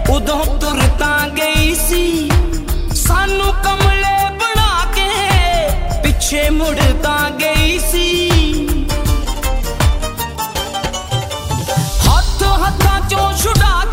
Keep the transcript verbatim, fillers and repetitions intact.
उदों तुरता गई सी सानू कमले बना के, पिछे मुड़ता गई